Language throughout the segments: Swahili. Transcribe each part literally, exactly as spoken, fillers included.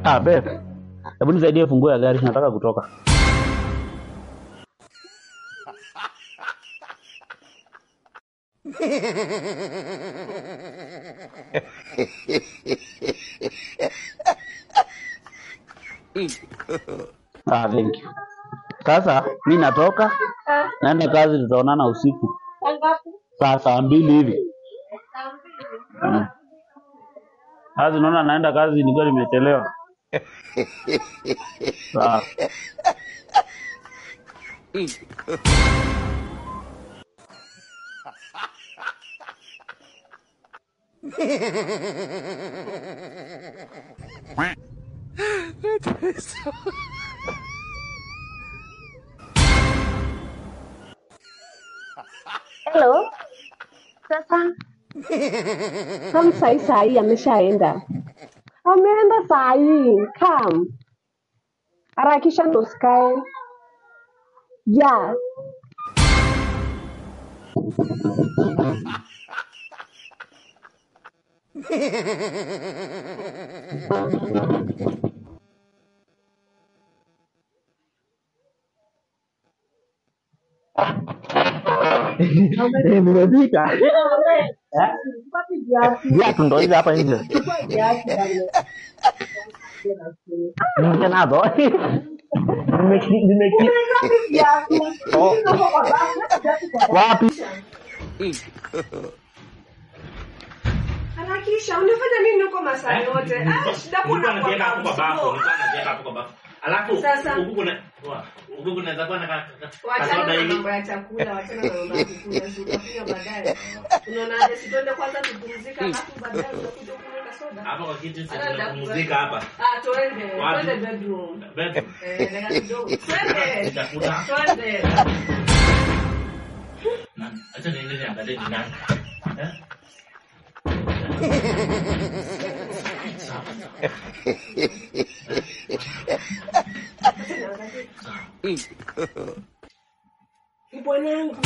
Ah, babe. Hebu nisaidie funguo ya gari, nataka kutoka. Ah, thank you. Sasa mimi natoka, naenda kazi, tutaonana usiku. Saa saa mbili hivi. Hmm. Kazi naona naenda kazi nikiwa nimechelewa. Sawa. Hello. Sasa. Kam sai sai ameshaenda. Ameenda sai. Kam. Harakisha ndo usikae. Yeah. Eh, nimefika. Eh? Viatu ndo hizi hapa nje. Nje nazo. Nimeki nimeki. Oh. Wapi? Harakisha, unafanya nini huko masaa yote? Ah, shida kuna kwa baba. Nilikuwa najenga hapo kwa baba. Alafu sasa huku kuna huku kuna zakuwa na wachana na mambo ya chakula, wachana na mambo ya kukula, tutakunywa baadaye. Unaona je, sitonde kwanza tupumzika alafu baadaye utakuja kunywa soda. Hapa kwa kitu cha muziki hapa. Ah, twende, twende bedroom. Bedroom. Eh, nenda kidogo. Twende. Chakula. Twende. Na acha niende niangalie ni nani. Eh? Bwanangu.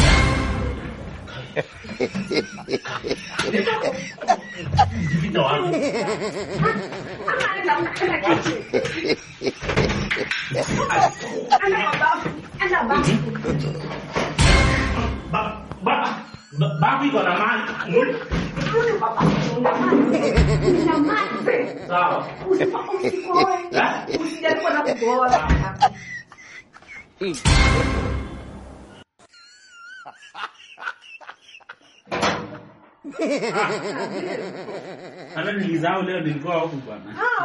Ndio wangu. Ana baba. Ana baba. Ba ba babu iko na mali. Una mali. Sawa. Usikoe. Usijaribu na kuboa. Ana nilizao leo nilikuwa huko bwana.